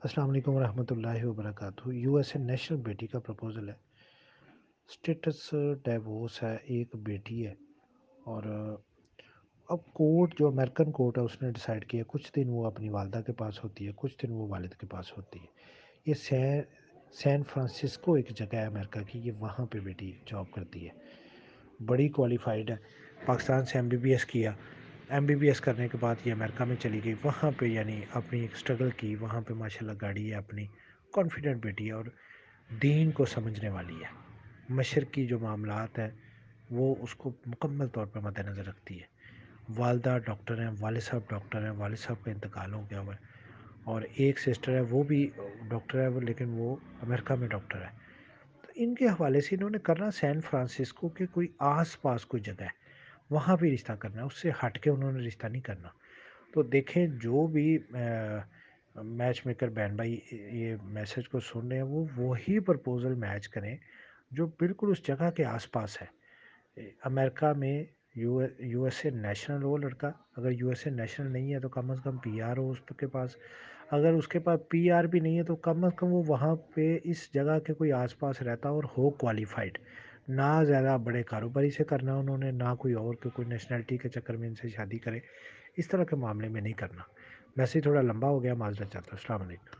السلام علیکم ورحمۃ اللہ وبرکاتہ۔ یو ایس اے نیشنل بیٹی کا پروپوزل ہے۔ اسٹیٹس ڈیوورس ہے، ایک بیٹی ہے اور اب کورٹ جو امریکن کورٹ ہے اس نے ڈیسائیڈ کیا کچھ دن وہ اپنی والدہ کے پاس ہوتی ہے، کچھ دن وہ والد کے پاس ہوتی ہے۔ یہ سین فرانسسکو ایک جگہ ہے امریکہ کی، یہ وہاں پہ بیٹی جاب کرتی ہے، بڑی کوالیفائڈ ہے، پاکستان سے ایم بی بی ایس کیا، ایم بی بی ایس کرنے کے بعد یہ امریکہ میں چلی گئی، وہاں پہ یعنی اپنی ایک اسٹرگل کی، وہاں پہ ماشاءاللہ گاڑی ہے اپنی، کانفیڈنٹ بیٹی ہے اور دین کو سمجھنے والی ہے، مشرق کی جو معاملات ہیں وہ اس کو مکمل طور پہ مد نظر رکھتی ہے۔ والدہ ڈاکٹر ہیں، والد صاحب ڈاکٹر ہیں، والد صاحب کا انتقال ہو گیا ہوا ہے، اور ایک سسٹر ہے وہ بھی ڈاکٹر ہے لیکن وہ امریکہ میں ڈاکٹر ہے۔ تو ان کے حوالے سے انہوں نے کرنا سین فرانسسکو کے کوئی آس پاس کوئی جگہ ہے وہاں بھی رشتہ کرنا ہے، اس سے ہٹ کے انہوں نے رشتہ نہیں کرنا۔ تو دیکھیں جو بھی میچ میکر بہن بھائی یہ میسج کو سن رہے ہیں وہ وہی پرپوزل میچ کریں جو بالکل اس جگہ کے آس پاس ہے۔ امریکہ میں یو ایس اے نیشنل ہو لڑکا، اگر یو ایس اے نیشنل نہیں ہے تو کم از کم پی آر ہو اس کے پاس، اگر اس کے پاس پی آر بھی نہیں ہے تو کم از کم وہ وہاں پہ اس جگہ کے کوئی آس پاس رہتا اور ہو کوالیفائڈ، نہ زیادہ بڑے کاروباری سے کرنا انہوں نے، نہ کوئی اور کہ کوئی نیشنلٹی کے چکر میں ان سے شادی کرے، اس طرح کے معاملے میں نہیں کرنا۔ ویسے ہی تھوڑا لمبا ہو گیا، معذرت چاہتا ہوں۔ السلام علیکم۔